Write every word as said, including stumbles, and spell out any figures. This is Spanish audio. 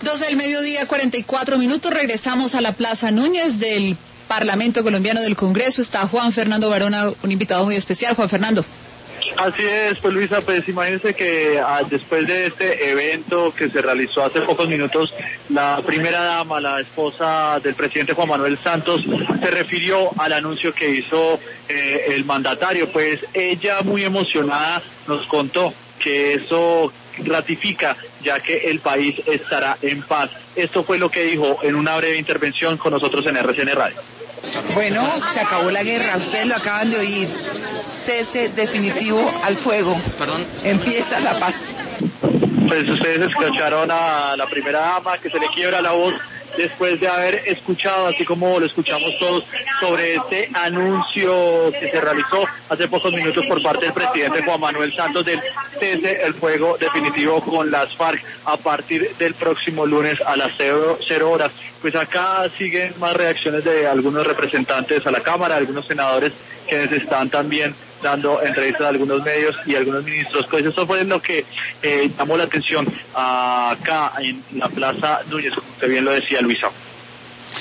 doce del mediodía, cuarenta y cuatro minutos. Regresamos a la Plaza Núñez del Parlamento Colombiano del Congreso. Está Juan Fernando Varona, un invitado muy especial. Juan Fernando. Así es, pues Luisa, pues imagínense que ah, después de este evento que se realizó hace pocos minutos, la primera dama, la esposa del presidente Juan Manuel Santos, se refirió al anuncio que hizo eh, el mandatario. Pues ella, muy emocionada, nos contó que eso ratifica ya que el país estará en paz. Esto fue lo que dijo en una breve intervención con nosotros en R C N Radio. Bueno, se acabó la guerra, ustedes lo acaban de oír. Cese definitivo al fuego. Perdón. Empieza la paz. Pues ustedes escucharon a la primera dama que se le quiebra la voz después de haber escuchado, así como lo escuchamos todos, sobre este anuncio que se realizó hace pocos minutos por parte del presidente Juan Manuel Santos del cese el fuego definitivo con las FARC a partir del próximo lunes a las cero, cero horas. Pues acá siguen más reacciones de algunos representantes a la Cámara, algunos senadores quienes están también dando entrevistas a algunos medios y a algunos ministros. Pues eso fue lo que eh, llamó la atención acá en la Plaza Núñez, como usted bien lo decía, Luisa.